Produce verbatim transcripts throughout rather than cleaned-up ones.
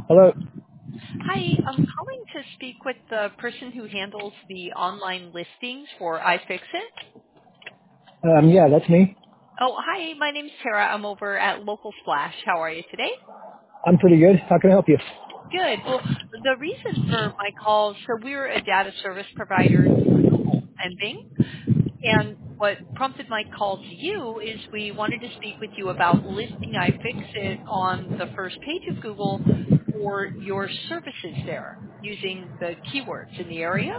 Hello. Hi, I'm calling to speak with the person who handles the online listings for iFixit. Um, yeah, that's me. Oh, hi, my name's Tara. I'm over at Local Splash. How are you today? I'm pretty good. How can I help you? Good. Well, the reason for my call, so we're a data service provider to Google and Bing, and what prompted my call to you is we wanted to speak with you about listing iFixit on the first page of Google for your services there using the keywords in the area.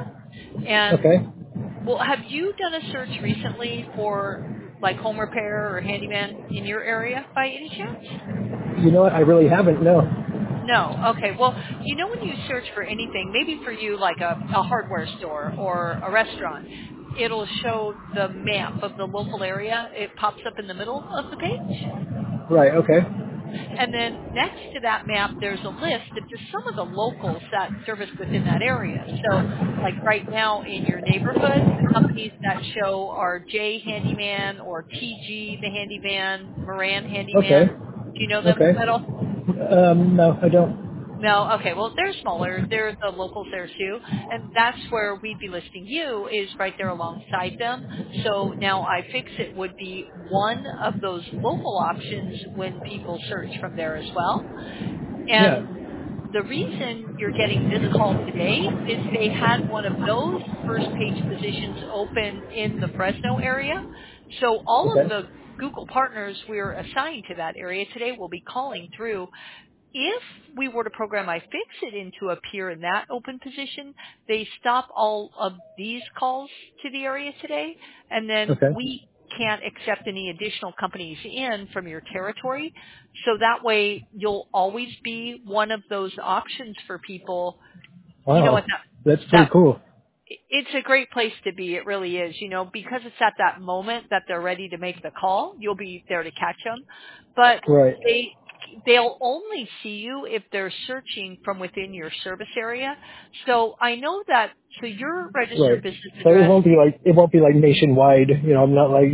And Okay. well, have you done a search recently for like home repair or handyman in your area by any chance? You know what? I really haven't. No. No. Okay. Well, you know when you search for anything, maybe for you like a, a hardware store or a restaurant, it'll show the map of the local area. It pops up in the middle of the page. Right. Okay. And then next to that map, there's a list of just some of the locals that service within that area. So like right now in your neighborhood, the companies that show are J Handyman or T G the Handyman, Moran Okay. Handyman. Do you know them Okay. at all? Um, no, I don't. No, okay. Well, they're smaller. They're the locals there too, and that's where we'd be listing you is right there alongside them. So now iFixit would be one of those local options when people search from there as well. Yeah. And the reason you're getting this call today is they had one of those first page positions open in the Fresno area. So all of Okay. the Google partners we're assigned to that area today will be calling through. If we were to program iFixit in to appear in that open position, they stop all of these calls to the area today, and then Okay. we can't accept any additional companies in from your territory. So that way you'll always be one of those options for people. You know what, Wow. that, That's pretty that cool. it's a great place to be. It really is. You know, because it's at that moment that they're ready to make the call, you'll be there to catch them. But Right. they they'll only see you if they're searching from within your service area. So I know that. So your registered Right. business So it address, won't be like it won't be like nationwide. You know, I'm not like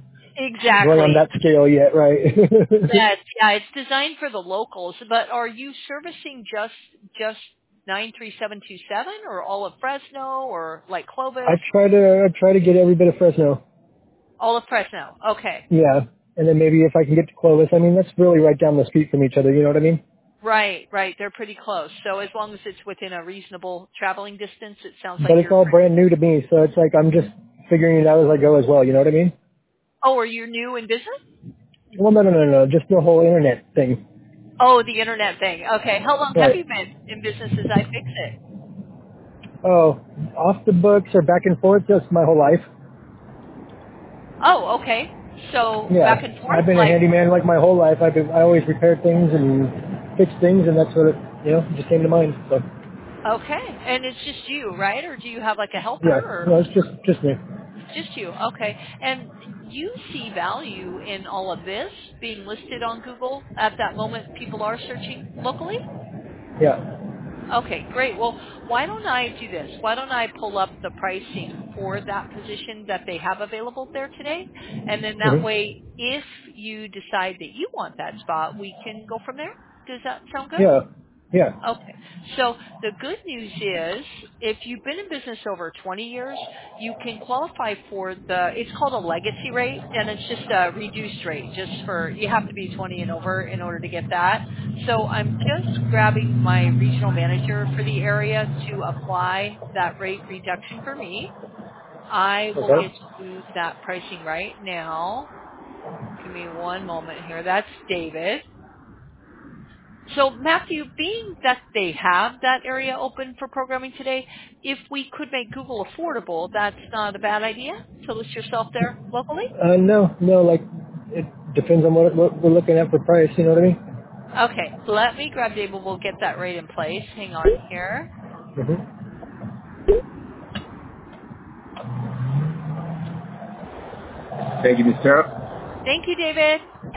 going on exactly. that scale yet, right? That yeah, it's designed for the locals. But are you servicing just just nine three seven two seven, or all of Fresno, or like I Clovis? try to I try to get every bit of Fresno. All of Fresno. Okay. Yeah. And then maybe if I can get to Clovis, I mean that's really right down the street from each other. You know what I mean? Right, right. They're pretty close. So as long as it's within a reasonable traveling distance, it sounds like But it's you're. all brand new to me, so it's like I'm just figuring it out as I go as well. You know what I mean? Oh, are you new in business? Well, no, no, no, no, just the whole internet thing. Oh, the internet thing. Okay. How long have Right. you been in business as I fix it? Oh, off the books or back and forth just my whole life. Oh, okay. So Yeah, back and I've forth, been a like handyman like my whole life. I've been, I always repaired things and fixed things, and that's what it, you know, just came to mind. So, okay. And it's just you, right? Or do you have like a helper yeah, or no, it's just just me. just you? Okay. And you see value in all of this being listed on Google at that moment people are searching locally? Yeah. Okay, great. Well, why don't I do this? Why don't I pull up the pricing for that position that they have available there today? And then that hmm way, if you decide that you want that spot, we can go from there. Does that sound good? Yeah. Yeah. Okay. So the good news is if you've been in business over twenty years, you can qualify for the, it's called a legacy rate, and it's just a reduced rate, just for, you have to be twenty and over in order to get that. So I'm just grabbing my regional manager for the area to apply that rate reduction for me. I will Okay. get you that pricing right now. Give me one moment here. That's David. So Matthew, being that they have that area open for programming today, if we could make Google affordable, that's not a bad idea to list yourself there locally? Uh, no, no, like it depends on what what we're looking at for price. You know what I mean? Okay, let me grab David. We'll get that rate in place. Hang on here. hmm Thank you, Miss Tara. Thank you, David.